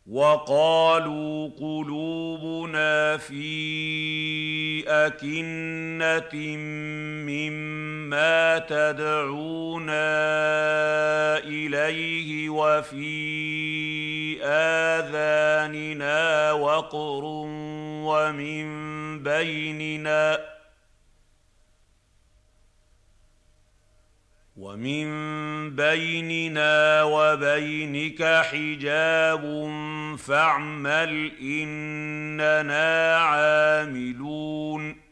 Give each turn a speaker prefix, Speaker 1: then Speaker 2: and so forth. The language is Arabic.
Speaker 1: وقالوا قلوبنا في أكنة مما تدعونا إليه وفي آذاننا وقر ومن بيننا وبينك حجاب فاعمل إننا عاملون